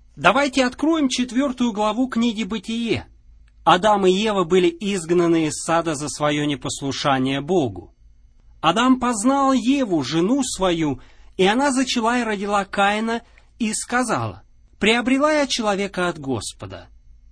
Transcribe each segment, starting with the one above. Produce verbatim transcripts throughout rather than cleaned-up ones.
Давайте откроем четвертую главу книги «Бытие». Адам и Ева были изгнаны из сада за свое непослушание Богу. Адам познал Еву, жену свою, и она зачала и родила Каина, и сказала: «Приобрела я человека от Господа».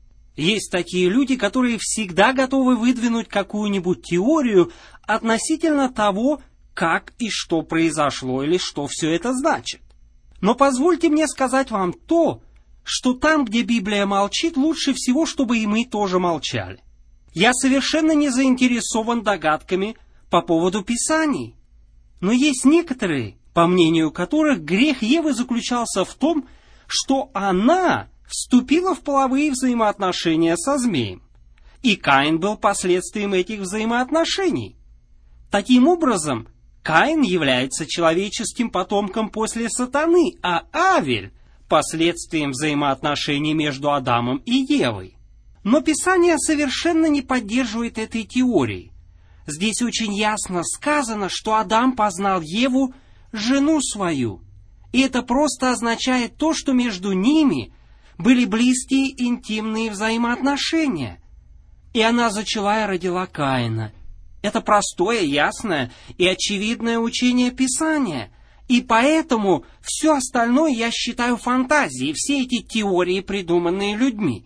Есть такие люди, которые всегда готовы выдвинуть какую-нибудь теорию относительно того, как и что произошло, или что все это значит. Но позвольте мне сказать вам то, что там, где Библия молчит, лучше всего, чтобы и мы тоже молчали. Я совершенно не заинтересован догадками по поводу Писаний. Но есть некоторые, по мнению которых грех Евы заключался в том, что она вступила в половые взаимоотношения со змеем, и Каин был последствием этих взаимоотношений. Таким образом, Каин является человеческим потомком после сатаны, а Авель – последствием взаимоотношений между Адамом и Евой. Но Писание совершенно не поддерживает этой теории. Здесь очень ясно сказано, что Адам познал Еву, жену свою, и это просто означает то, что между ними были близкие интимные взаимоотношения. И она зачала и родила Каина. Это простое, ясное и очевидное учение Писания. И поэтому все остальное я считаю фантазией, все эти теории, придуманные людьми.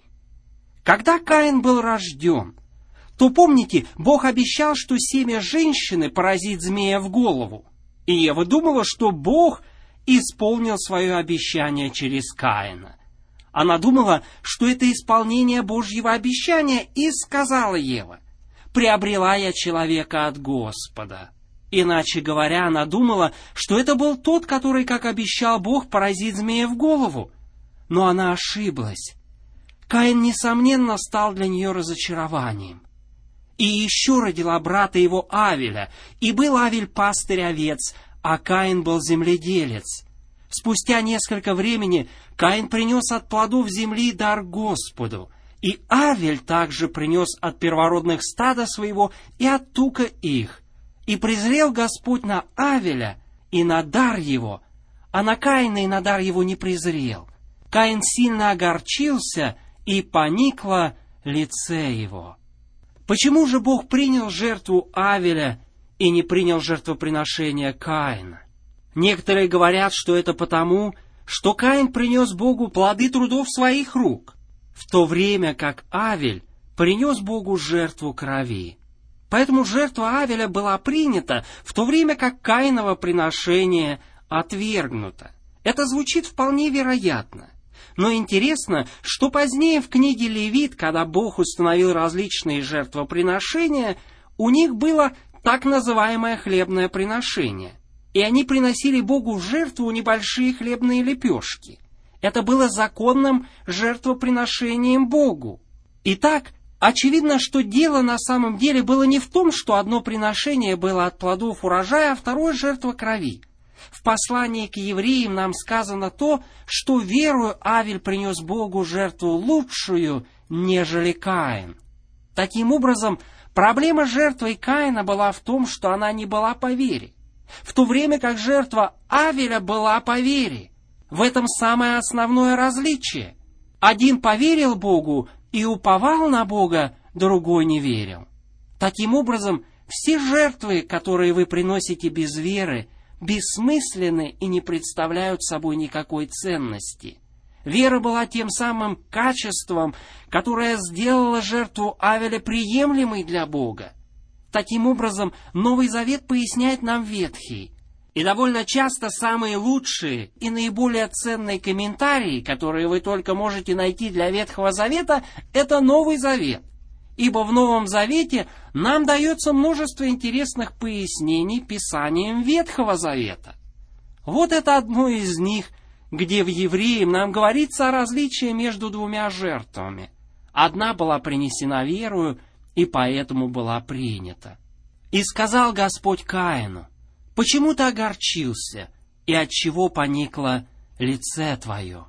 Когда Каин был рожден, то, помните, Бог обещал, что семя женщины поразит змея в голову. И Ева думала, что Бог исполнил свое обещание через Каина. Она думала, что это исполнение Божьего обещания, и сказала Ева: «Приобрела я человека от Господа». Иначе говоря, она думала, что это был тот, который, как обещал Бог, поразит змея в голову. Но она ошиблась. Каин, несомненно, стал для нее разочарованием. И еще родила брата его Авеля, и был Авель пастырь овец, а Каин был земледелец. Спустя несколько времени Каин принес от плодов земли дар Господу, и Авель также принес от первородных стада своего и от тука их. И презрел Господь на Авеля и на дар его, а на Каина и на дар его не презрел. Каин сильно огорчился, и поникло лице его. Почему же Бог принял жертву Авеля и не принял жертвоприношение Каина? Некоторые говорят, что это потому, что Каин принес Богу плоды трудов своих рук, в то время как Авель принес Богу жертву крови. Поэтому жертва Авеля была принята, в то время как Каиново приношение отвергнуто. Это звучит вполне вероятно. Но интересно, что позднее в книге Левит, когда Бог установил различные жертвоприношения, у них было так называемое хлебное приношение. И они приносили Богу в жертву небольшие хлебные лепешки. Это было законным жертвоприношением Богу. Итак, очевидно, что дело на самом деле было не в том, что одно приношение было от плодов урожая, а второе — жертва крови. В послании к евреям нам сказано то, что верою Авель принес Богу жертву лучшую, нежели Каин. Таким образом, проблема жертвы Каина была в том, что она не была по вере, в то время как жертва Авеля была по вере. В этом самое основное различие. Один поверил Богу и уповал на Бога, другой не верил. Таким образом, все жертвы, которые вы приносите без веры, бессмысленны и не представляют собой никакой ценности. Вера была тем самым качеством, которое сделало жертву Авеля приемлемой для Бога. Таким образом, Новый Завет поясняет нам Ветхий. И довольно часто самые лучшие и наиболее ценные комментарии, которые вы только можете найти для Ветхого Завета, это Новый Завет. Ибо в Новом Завете нам дается множество интересных пояснений Писанием Ветхого Завета. Вот это одно из них, где в Евреям нам говорится о различии между двумя жертвами. Одна была принесена верою, и поэтому была принята. «И сказал Господь Каину: почему ты огорчился, и отчего поникло лице твое?»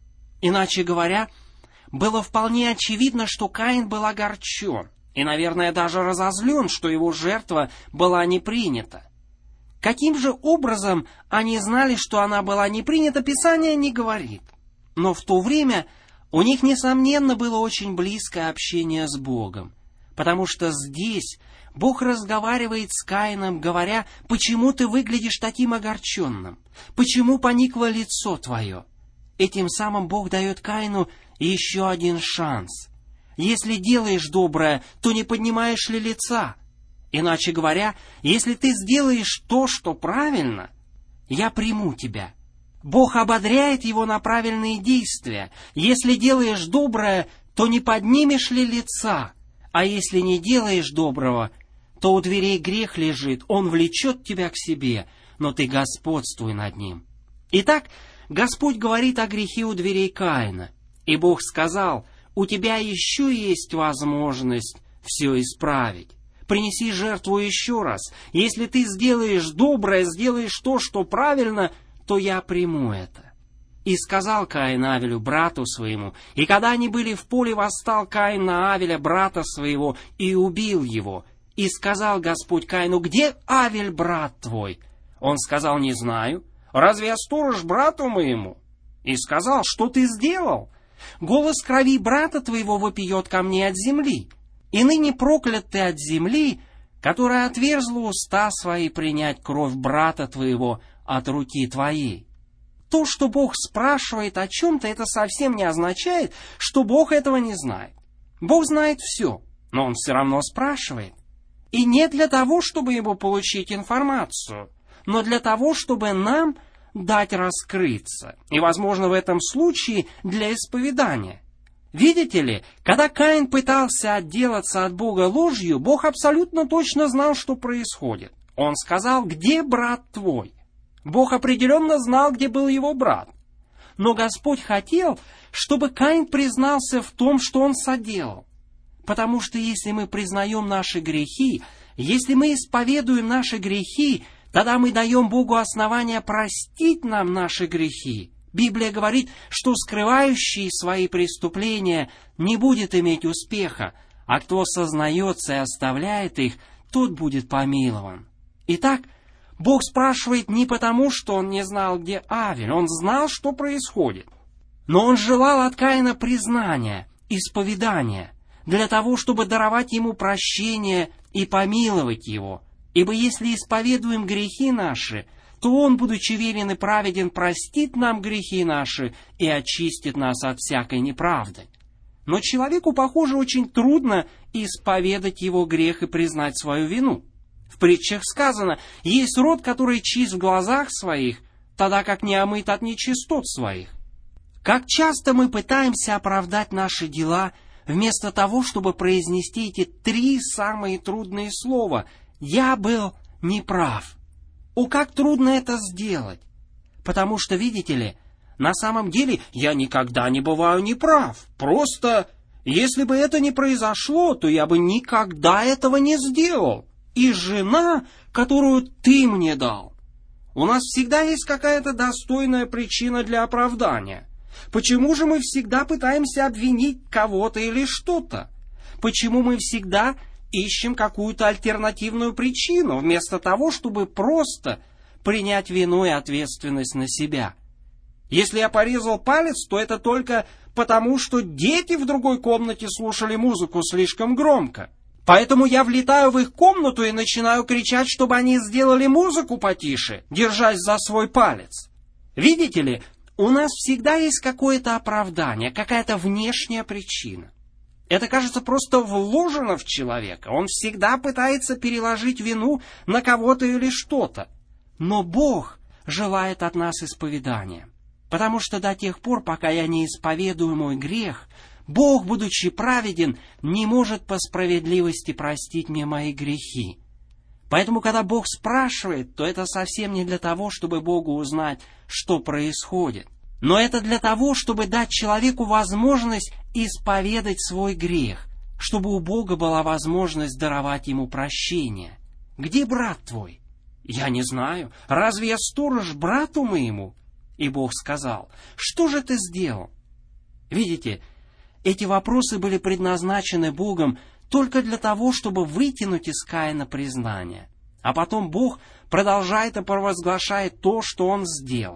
Иначе говоря, было вполне очевидно, что Каин был огорчен, и, наверное, даже разозлен, что его жертва была не принята. Каким же образом они знали, что она была не принята, Писание не говорит. Но в то время у них, несомненно, было очень близкое общение с Богом, потому что здесь Бог разговаривает с Каином, говоря: «Почему ты выглядишь таким огорченным? Почему поникло лицо твое?» Этим самым Бог дает Каину еще один шанс. Если делаешь доброе, то не поднимаешь ли лица? Иначе говоря, если ты сделаешь то, что правильно, я приму тебя. Бог ободряет его на правильные действия. Если делаешь доброе, то не поднимешь ли лица? А если не делаешь доброго, то у дверей грех лежит, он влечет тебя к себе, но ты господствуй над ним. Итак, Господь говорит о грехе у дверей Каина. И Бог сказал: у тебя еще есть возможность все исправить. Принеси жертву еще раз. Если ты сделаешь доброе, сделаешь то, что правильно, то я приму это. И сказал Каин Авелю, брату своему, и когда они были в поле, восстал Каин на Авеля, брата своего, и убил его. И сказал Господь Каину: где Авель, брат твой? Он сказал: не знаю. Разве я сторож брату моему? И сказал: что ты сделал? Голос крови брата твоего вопиет ко мне от земли. И ныне проклят ты от земли, которая отверзла уста свои принять кровь брата твоего от руки твоей. То, что Бог спрашивает о чем-то, это совсем не означает, что Бог этого не знает. Бог знает все, но Он все равно спрашивает. И не для того, чтобы ему получить информацию, но для того, чтобы нам дать раскрыться. И, возможно, в этом случае для исповедания. Видите ли, когда Каин пытался отделаться от Бога ложью, Бог абсолютно точно знал, что происходит. Он сказал: где брат твой? Бог определенно знал, где был его брат. Но Господь хотел, чтобы Каин признался в том, что он соделал. Потому что если мы признаем наши грехи, если мы исповедуем наши грехи, тогда мы даем Богу основания простить нам наши грехи. Библия говорит, что скрывающий свои преступления не будет иметь успеха, а кто сознается и оставляет их, тот будет помилован. Итак, Бог спрашивает не потому, что Он не знал, где Авель, Он знал, что происходит. Но Он желал от Каина признания, исповедания, для того, чтобы даровать ему прощение и помиловать его. Ибо если исповедуем грехи наши, то Он, будучи верен и праведен, простит нам грехи наши и очистит нас от всякой неправды. Но человеку, похоже, очень трудно исповедать его грех и признать свою вину. В притчах сказано: есть род, который чист в глазах своих, тогда как не омыт от нечистот своих. Как часто мы пытаемся оправдать наши дела, вместо того, чтобы произнести эти три самые трудные слова: «Я был неправ». О, как трудно это сделать! Потому что, видите ли, на самом деле я никогда не бываю неправ. Просто, если бы это не произошло, то я бы никогда этого не сделал. И жена, которую ты мне дал. У нас всегда есть какая-то достойная причина для оправдания. Почему же мы всегда пытаемся обвинить кого-то или что-то? Почему мы всегда ищем какую-то альтернативную причину, вместо того, чтобы просто принять вину и ответственность на себя? Если я порезал палец, то это только потому, что дети в другой комнате слушали музыку слишком громко. Поэтому я влетаю в их комнату и начинаю кричать, чтобы они сделали музыку потише, держась за свой палец. Видите ли, у нас всегда есть какое-то оправдание, какая-то внешняя причина. Это, кажется, просто вложено в человека. Он всегда пытается переложить вину на кого-то или что-то. Но Бог желает от нас исповедания. Потому что до тех пор, пока я не исповедую мой грех, Бог, будучи праведен, не может по справедливости простить мне мои грехи. Поэтому, когда Бог спрашивает, то это совсем не для того, чтобы Богу узнать, что происходит. Но это для того, чтобы дать человеку возможность исповедать свой грех, чтобы у Бога была возможность даровать ему прощение. Где брат твой? Я не знаю. Разве я сторож брату моему? И Бог сказал: что же ты сделал? Видите, эти вопросы были предназначены Богом только для того, чтобы вытянуть из Каина признание. А потом Бог продолжает и провозглашает то, что он сделал.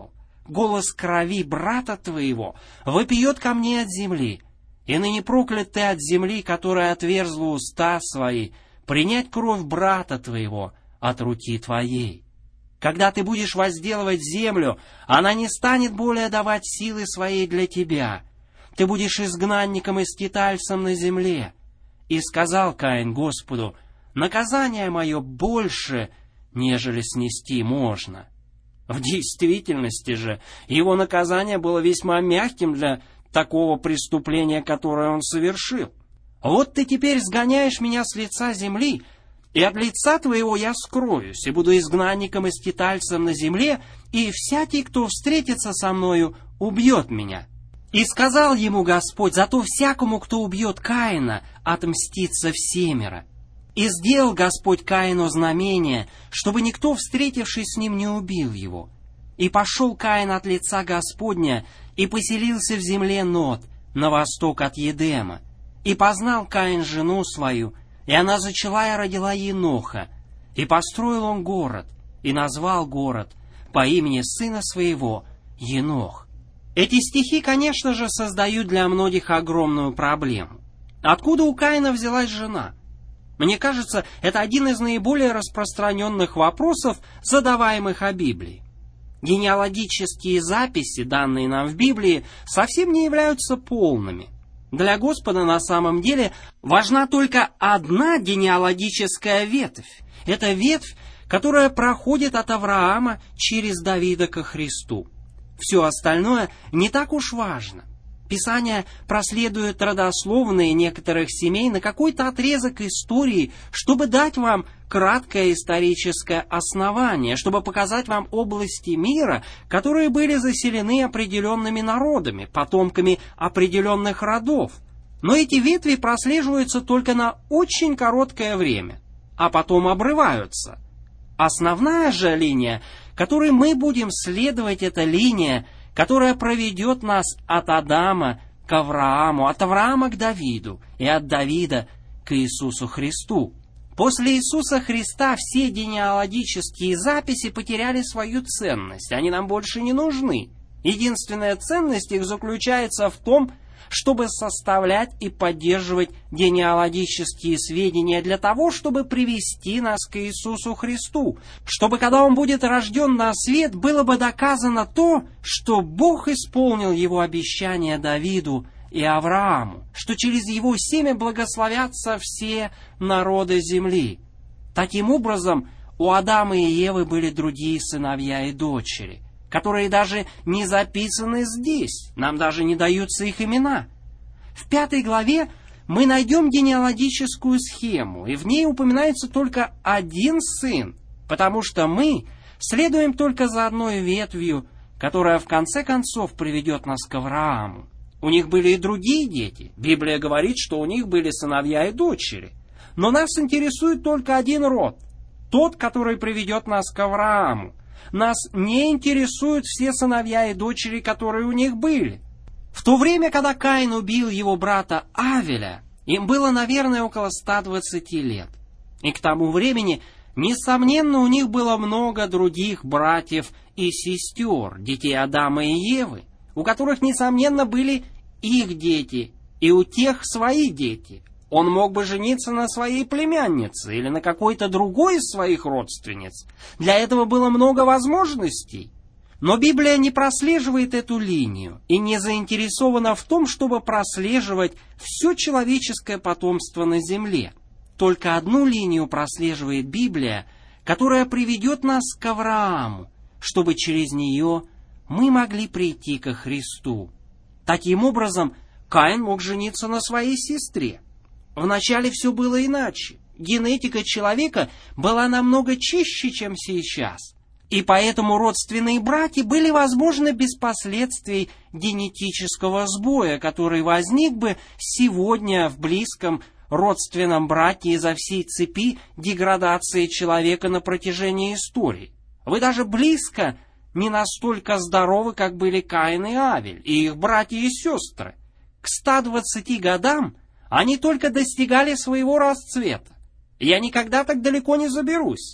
голос крови брата твоего вопиет ко мне от земли, и ныне проклят ты от земли, которая отверзла уста свои, принять кровь брата твоего от руки твоей. Когда ты будешь возделывать землю, она не станет более давать силы своей для тебя. Ты будешь изгнанником и скитальцем на земле. И сказал Каин Господу: наказание мое больше, нежели снести можно. В действительности же его наказание было весьма мягким для такого преступления, которое он совершил. Вот ты теперь сгоняешь меня с лица земли, и от лица твоего я скроюсь, и буду изгнанником и скитальцем на земле, и всякий, кто встретится со мною, убьет меня. И сказал ему Господь: зато всякому, кто убьет Каина, отмстится всемеро. И сделал Господь Каину знамение, чтобы никто, встретившись с ним, не убил его. И пошел Каин от лица Господня, и поселился в земле Нод, на восток от Едема. И познал Каин жену свою, и она зачала и родила Еноха. И построил он город, и назвал город по имени сына своего Енох. Эти стихи, конечно же, создают для многих огромную проблему. Откуда у Каина взялась жена? Мне кажется, это один из наиболее распространенных вопросов, задаваемых о Библии. Генеалогические записи, данные нам в Библии, совсем не являются полными. Для Господа на самом деле важна только одна генеалогическая ветвь. Это ветвь, которая проходит от Авраама через Давида ко Христу. Все остальное не так уж важно. Писание проследует родословные некоторых семей на какой-то отрезок истории, чтобы дать вам краткое историческое основание, чтобы показать вам области мира, которые были заселены определенными народами, потомками определенных родов. Но эти ветви прослеживаются только на очень короткое время, а потом обрываются. Основная же линия, которой мы будем следовать, это линия, которая проведет нас от Адама к Аврааму, от Авраама к Давиду и от Давида к Иисусу Христу. После Иисуса Христа все генеалогические записи потеряли свою ценность, они нам больше не нужны. Единственная ценность их заключается в том, чтобы составлять и поддерживать генеалогические сведения для того, чтобы привести нас к Иисусу Христу, чтобы, когда Он будет рожден на свет, было бы доказано то, что Бог исполнил Его обещание Давиду и Аврааму, что через его семя благословятся все народы земли. Таким образом, у Адама и Евы были другие сыновья и дочери, которые даже не записаны здесь, нам даже не даются их имена. В пятой главе мы найдем генеалогическую схему, и в ней упоминается только один сын, потому что мы следуем только за одной ветвью, которая в конце концов приведет нас к Аврааму. У них были и другие дети. Библия говорит, что у них были сыновья и дочери. Но нас интересует только один род, тот, который приведет нас к Аврааму. Нас не интересуют все сыновья и дочери, которые у них были. В то время, когда Каин убил его брата Авеля, им было, наверное, около ста двадцати лет. И к тому времени, несомненно, у них было много других братьев и сестер, детей Адама и Евы, у которых, несомненно, были их дети, и у тех свои дети. Он мог бы жениться на своей племяннице или на какой-то другой из своих родственниц. Для этого было много возможностей. Но Библия не прослеживает эту линию и не заинтересована в том, чтобы прослеживать все человеческое потомство на земле. Только одну линию прослеживает Библия, которая приведет нас к Аврааму, чтобы через нее мы могли прийти ко Христу. Таким образом, Каин мог жениться на своей сестре. Вначале все было иначе. Генетика человека была намного чище, чем сейчас. И поэтому родственные браки были возможны без последствий генетического сбоя, который возник бы сегодня в близком родственном браке из-за всей цепи деградации человека на протяжении истории. Вы даже близко не настолько здоровы, как были Каин и Авель, и их братья и сестры. К ста двадцати годам они только достигали своего расцвета. Я никогда так далеко не заберусь.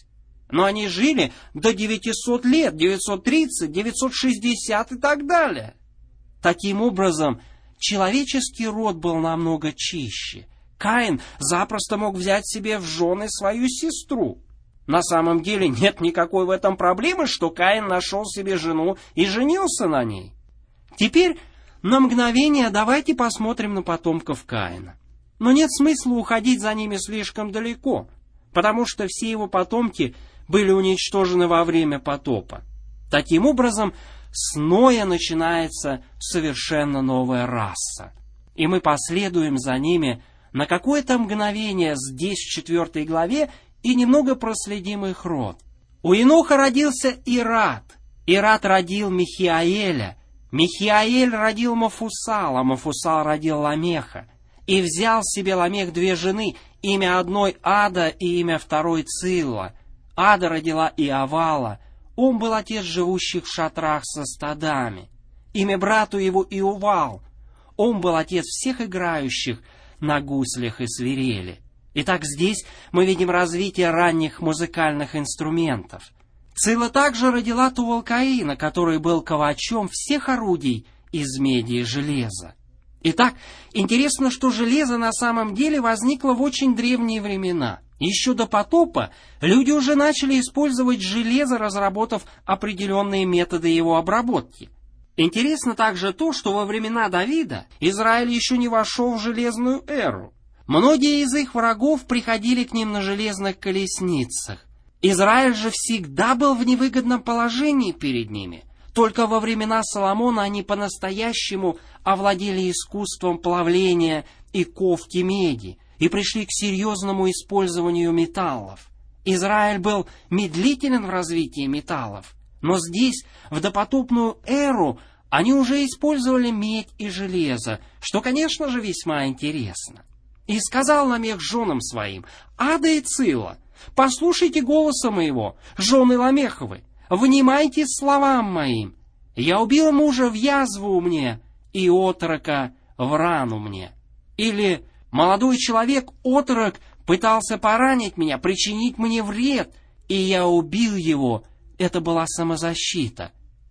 Но они жили до девятисот лет, девятьсот тридцать, девятьсот шестьдесят и так далее. Таким образом, человеческий род был намного чище. Каин запросто мог взять себе в жены свою сестру. На самом деле нет никакой в этом проблемы, что Каин нашел себе жену и женился на ней. Теперь на мгновение давайте посмотрим на потомков Каина. Но нет смысла уходить за ними слишком далеко, потому что все его потомки были уничтожены во время потопа. Таким образом, с Ноя начинается совершенно новая раса. И мы последуем за ними на какое-то мгновение здесь, в четвертой главе, и немного проследим их род. У Еноха родился Ирад. Ирад родил Михиаэля. Михиаэль родил Мафусала. Мафусал родил Ламеха. И взял себе Ламех две жены, имя одной Ада и имя второй Цилла. Ада родила Иовала. Он был отец живущих в шатрах со стадами. Имя брату его Иувал. Он был отец всех играющих на гуслях и свирели. Итак, здесь мы видим развитие ранних музыкальных инструментов. Цилла также родила Тувалкаина, который был ковачом всех орудий из меди и железа. Итак, интересно, что железо на самом деле возникло в очень древние времена. Еще до потопа люди уже начали использовать железо, разработав определенные методы его обработки. Интересно также то, что во времена Давида Израиль еще не вошел в железную эру. Многие из их врагов приходили к ним на железных колесницах. Израиль же всегда был в невыгодном положении перед ними. Только во времена Соломона они по-настоящему овладели искусством плавления и ковки меди и пришли к серьезному использованию металлов. Израиль был медлителен в развитии металлов, но здесь, в допотопную эру, они уже использовали медь и железо, что, конечно же, весьма интересно. И сказал Ламех женам своим: «Ада и Цилла, послушайте голоса моего, жены Ламеховы, внимайте словам моим. Я убил мужа в язву мне, и отрока в рану мне». Или «Молодой человек, отрок, пытался поранить меня, причинить мне вред, и я убил его». Это была самозащита.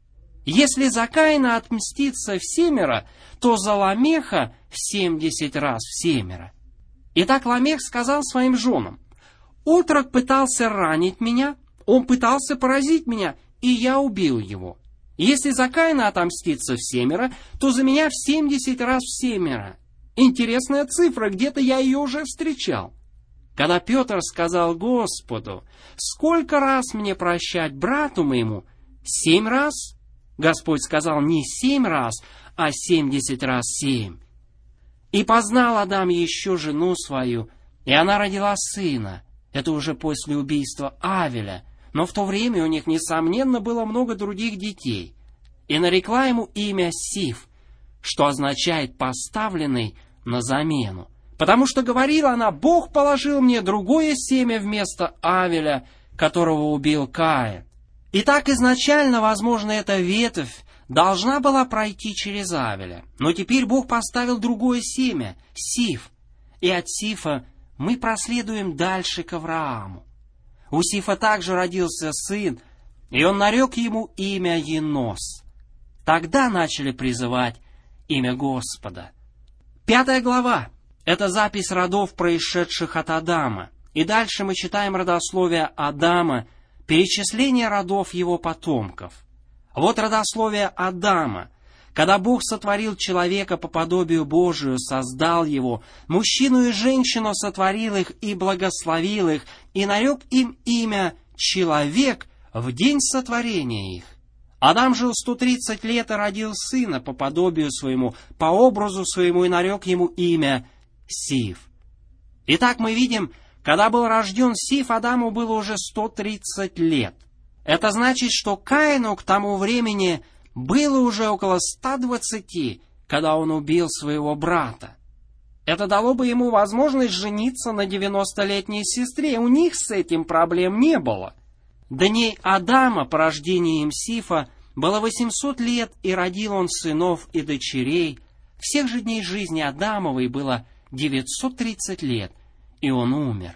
Если за Каина отмститься всемеро, то за Ламеха в семьдесят раз всемеро. Итак, Ламех сказал своим женам: «Отрок пытался ранить меня, он пытался поразить меня, и я убил его. Если за Каина отомститься всемеро, то за меня в семьдесят раз всемеро». Интересная цифра, где-то я ее уже встречал. Когда Петр сказал Господу: «Сколько раз мне прощать брату моему? Семь раз?» Господь сказал не семь раз, а семьдесят раз семь. «И познал Адам еще жену свою, и она родила сына». Это уже после убийства Авеля, но в то время у них, несомненно, было много других детей. «И нарекла ему имя Сиф», что означает «поставленный на замену». Потому что говорила она: «Бог положил мне другое семя вместо Авеля, которого убил Каин». Итак, изначально, возможно, эта ветвь должна была пройти через Авеля. Но теперь Бог поставил другое семя, Сиф. И от Сифа мы проследуем дальше к Аврааму. У Сифа также родился сын, и он нарек ему имя Енос. Тогда начали призывать имя Господа. Пятая глава. Это запись родов, происшедших от Адама. И дальше мы читаем родословие Адама, перечисление родов его потомков. Вот родословие Адама. Когда Бог сотворил человека по подобию Божию, создал его, мужчину и женщину сотворил их и благословил их, и нарек им имя «Человек» в день сотворения их. Адам жил сто тридцать лет и родил сына по подобию своему, по образу своему, и нарек ему имя Сиф. Итак, мы видим, когда был рожден Сиф, Адаму было уже сто тридцать лет. Это значит, что Каину к тому времени было уже около ста двадцати, когда он убил своего брата. Это дало бы ему возможность жениться на девяностолетней сестре, у них с этим проблем не было. Дней Адама по рождении им Сифа было восемьсот лет, и родил он сынов и дочерей. Всех же дней жизни Адамовой было девятьсот тридцать лет, и он умер.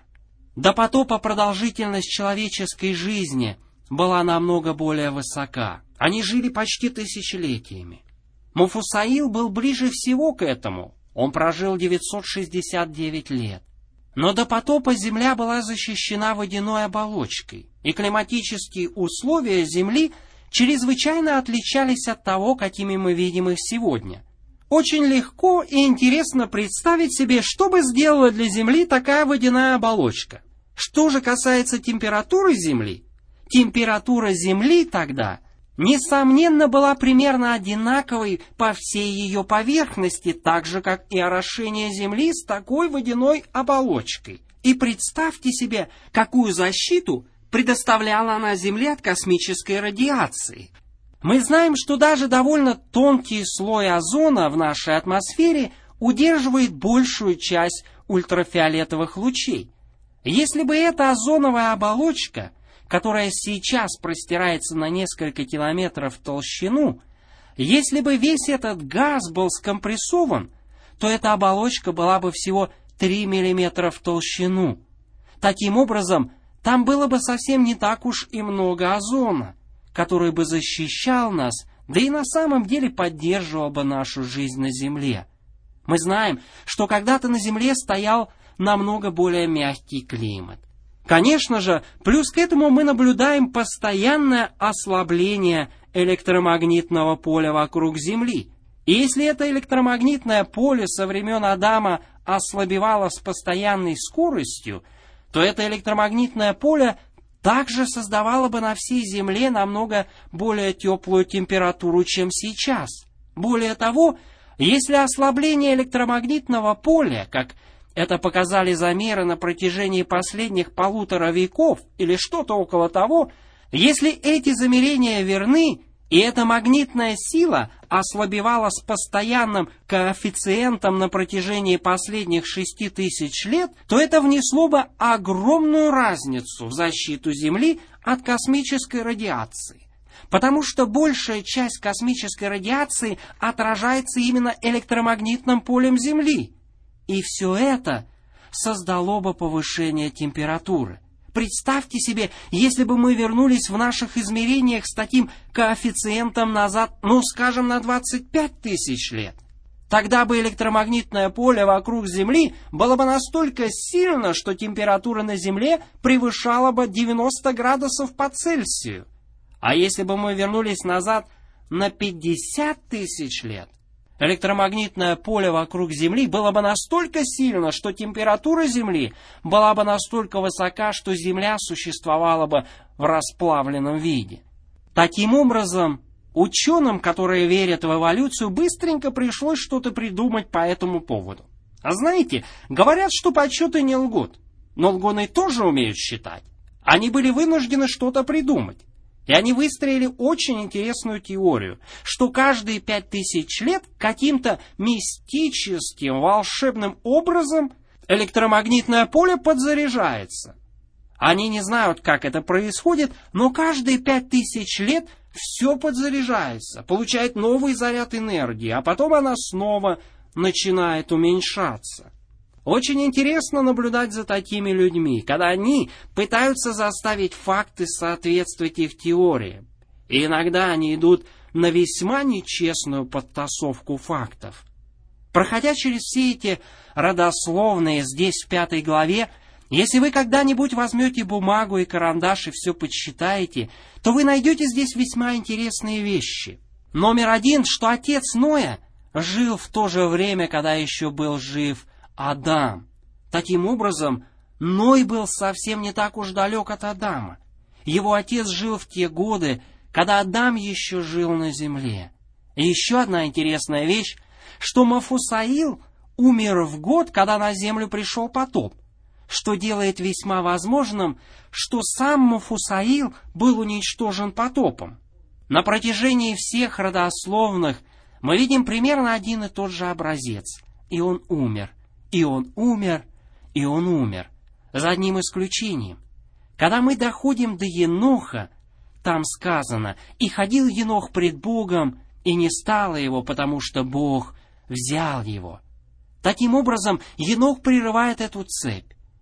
До потопа продолжительность человеческой жизни была намного более высока. Они жили почти тысячелетиями. Мафусаил был ближе всего к этому. Он прожил девятьсот шестьдесят девять лет. Но до потопа Земля была защищена водяной оболочкой, и климатические условия Земли чрезвычайно отличались от того, какими мы видим их сегодня. Очень легко и интересно представить себе, что бы сделала для Земли такая водяная оболочка. Что же касается температуры Земли, температура Земли тогда, несомненно, была примерно одинаковой по всей ее поверхности, так же, как и орошение Земли с такой водяной оболочкой. И представьте себе, какую защиту предоставляла она Земле от космической радиации. Мы знаем, что даже довольно тонкий слой озона в нашей атмосфере удерживает большую часть ультрафиолетовых лучей. Если бы эта озоновая оболочка, которая сейчас простирается на несколько километров в толщину, если бы весь этот газ был скомпрессован, то эта оболочка была бы всего три миллиметра в толщину. Таким образом, там было бы совсем не так уж и много озона, который бы защищал нас, да и на самом деле поддерживал бы нашу жизнь на Земле. Мы знаем, что когда-то на Земле стоял намного более мягкий климат. Конечно же, плюс к этому мы наблюдаем постоянное ослабление электромагнитного поля вокруг Земли. И если это электромагнитное поле со времен Адама ослабевало с постоянной скоростью, то это электромагнитное поле также создавало бы на всей Земле намного более теплую температуру, чем сейчас. Более того, если ослабление электромагнитного поля, как это показали замеры на протяжении последних полутора веков или что-то около того, если эти замерения верны, и эта магнитная сила ослабевала с постоянным коэффициентом на протяжении последних шести тысяч лет, то это внесло бы огромную разницу в защиту Земли от космической радиации. Потому что большая часть космической радиации отражается именно электромагнитным полем Земли. И все это создало бы повышение температуры. Представьте себе, если бы мы вернулись в наших измерениях с таким коэффициентом назад, ну, скажем, на двадцать пять тысяч лет. Тогда бы электромагнитное поле вокруг Земли было бы настолько сильно, что температура на Земле превышала бы девяносто градусов по Цельсию. А если бы мы вернулись назад на пятьдесят тысяч лет, электромагнитное поле вокруг Земли было бы настолько сильно, что температура Земли была бы настолько высока, что Земля существовала бы в расплавленном виде. Таким образом, ученым, которые верят в эволюцию, быстренько пришлось что-то придумать по этому поводу. А знаете, говорят, что подсчеты не лгут, но лгуны тоже умеют считать. Они были вынуждены что-то придумать. И они выстроили очень интересную теорию, что каждые пять тысяч лет каким-то мистическим, волшебным образом электромагнитное поле подзаряжается. Они не знают, как это происходит, но каждые пять тысяч лет все подзаряжается, получает новый заряд энергии, а потом она снова начинает уменьшаться. Очень интересно наблюдать за такими людьми, когда они пытаются заставить факты соответствовать их теориям. И иногда они идут на весьма нечестную подтасовку фактов. Проходя через все эти родословные здесь в пятой главе, если вы когда-нибудь возьмете бумагу и карандаш и все подсчитаете, то вы найдете здесь весьма интересные вещи. Номер один, что отец Ноя жил в то же время, когда еще был жив Адам. Таким образом, Ной был совсем не так уж далек от Адама. Его отец жил в те годы, когда Адам еще жил на земле. И еще одна интересная вещь, что Мафусаил умер в год, когда на землю пришел потоп, что делает весьма возможным, что сам Мафусаил был уничтожен потопом. На протяжении всех родословных мы видим примерно один и тот же образец. И он умер. И он умер, и он умер. За одним исключением. Когда мы доходим до Еноха, там сказано: «И ходил Енох пред Богом, и не стало его, потому что Бог взял его». Таким образом, Енох прерывает эту цепь.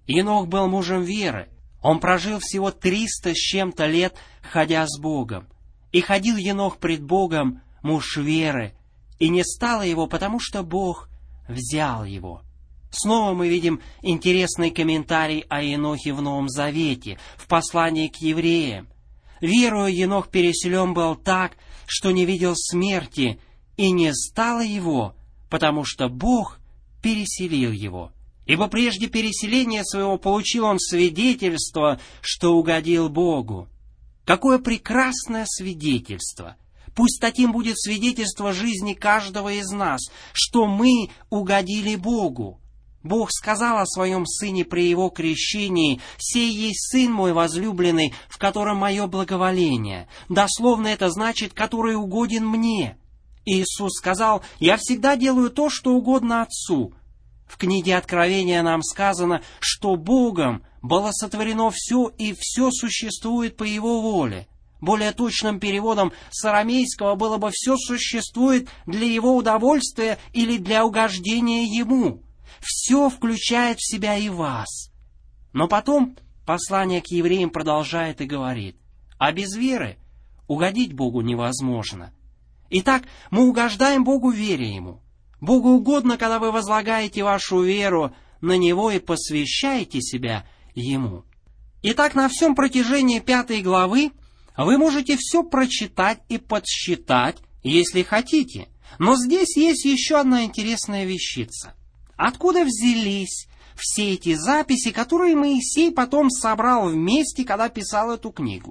Енох был мужем веры. Он прожил всего триста с чем-то лет, ходя с Богом. И ходил Енох пред Богом, муж веры, и не стало его, потому что Бог взял его. Снова мы видим интересный комментарий о Енохе в Новом Завете, в послании к евреям. «Верою Енох переселен был так, что не видел смерти, и не стало его, потому что Бог переселил его. Ибо прежде переселения своего получил он свидетельство, что угодил Богу». Какое прекрасное свидетельство! Пусть таким будет свидетельство жизни каждого из нас, что мы угодили Богу. Бог сказал о своем Сыне при Его крещении: «Сей есть Сын мой возлюбленный, в котором мое благоволение». Дословно это значит «который угоден мне». Иисус сказал: «Я всегда делаю то, что угодно Отцу». В книге Откровения нам сказано, что Богом было сотворено все, и все существует по Его воле. Более точным переводом с арамейского было бы «все существует для Его удовольствия или для угождения Ему». Все включает в себя и вас. Но потом послание к евреям продолжает и говорит: а без веры угодить Богу невозможно. Итак, мы угождаем Богу, веря Ему. Богу угодно, когда вы возлагаете вашу веру на Него и посвящаете себя Ему. Итак, на всем протяжении пятой главы вы можете все прочитать и подсчитать, если хотите. Но здесь есть еще одна интересная вещица. Откуда взялись все эти записи, которые Моисей потом собрал вместе, когда писал эту книгу?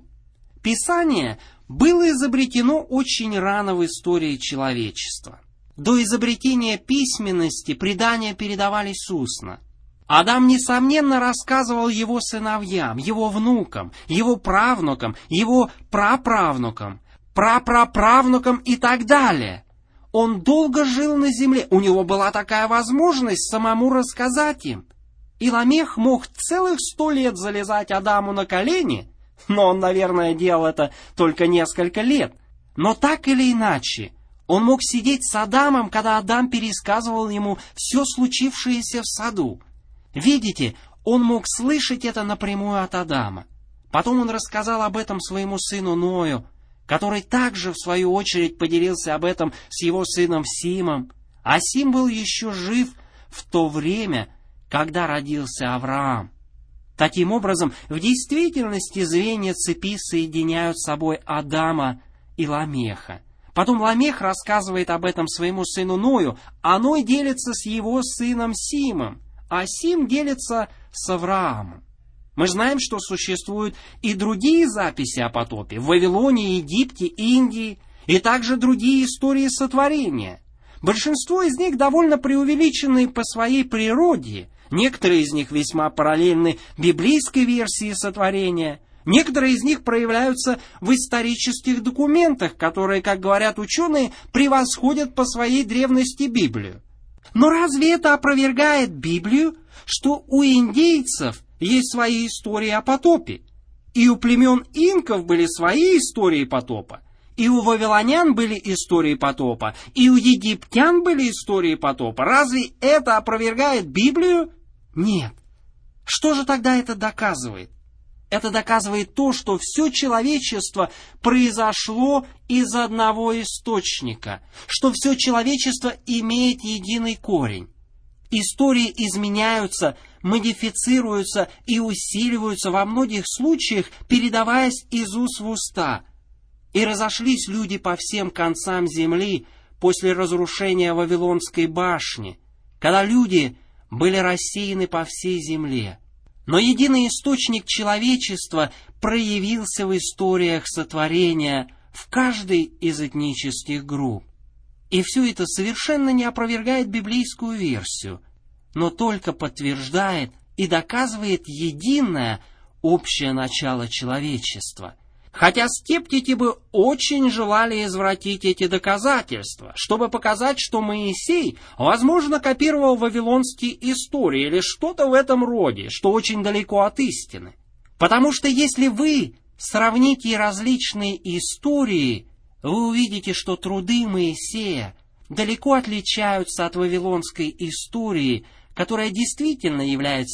Писание было изобретено очень рано в истории человечества. До изобретения письменности предания передавались устно. Адам, несомненно, рассказывал его сыновьям, его внукам, его правнукам, его праправнукам, прапраправнукам и так далее. Он долго жил на земле, у него была такая возможность самому рассказать им. И Ламех мог целых сто лет залезать Адаму на колени, но он, наверное, делал это только несколько лет. Но так или иначе, он мог сидеть с Адамом, когда Адам пересказывал ему все случившееся в саду. Видите, он мог слышать это напрямую от Адама. Потом он рассказал об этом своему сыну Ною, который также, в свою очередь, поделился об этом с его сыном Симом. А Сим был еще жив в то время, когда родился Авраам. Таким образом, в действительности звенья цепи соединяют с собой Адама и Ламеха. Потом Ламех рассказывает об этом своему сыну Ною, а Ной делится с его сыном Симом, а Сим делится с Авраамом. Мы знаем, что существуют и другие записи о потопе в Вавилоне, Египте, Индии, и также другие истории сотворения. Большинство из них довольно преувеличенные по своей природе, некоторые из них весьма параллельны библейской версии сотворения, некоторые из них проявляются в исторических документах, которые, как говорят ученые, превосходят по своей древности Библию. Но разве это опровергает Библию, что у индейцев есть свои истории о потопе, и у племен инков были свои истории потопа, и у вавилонян были истории потопа, и у египтян были истории потопа? Разве это опровергает Библию? Нет. Что же тогда это доказывает? Это доказывает то, что все человечество произошло из одного источника, что все человечество имеет единый корень. Истории изменяются, модифицируются и усиливаются во многих случаях, передаваясь из уст в уста. И разошлись люди по всем концам земли после разрушения Вавилонской башни, когда люди были рассеяны по всей земле. Но единый источник человечества проявился в историях сотворения в каждой из этнических групп. И все это совершенно не опровергает библейскую версию, но только подтверждает и доказывает единое общее начало человечества. Хотя скептики бы очень желали извратить эти доказательства, чтобы показать, что Моисей, возможно, копировал вавилонские истории или что-то в этом роде, что очень далеко от истины. Потому что если вы сравните различные истории, вы увидите, что труды Моисея далеко отличаются от вавилонской истории, которая действительно является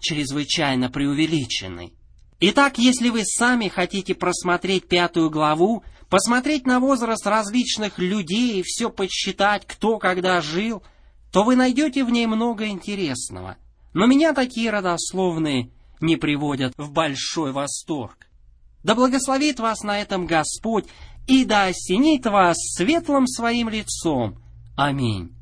чрезвычайно преувеличены. Итак, если вы сами хотите просмотреть пятую главу, посмотреть на возраст различных людей, все подсчитать, кто когда жил, то вы найдете в ней много интересного. Но меня такие родословные не приводят в большой восторг. Да благословит вас на этом Господь и да осенит вас светлым своим лицом. Аминь.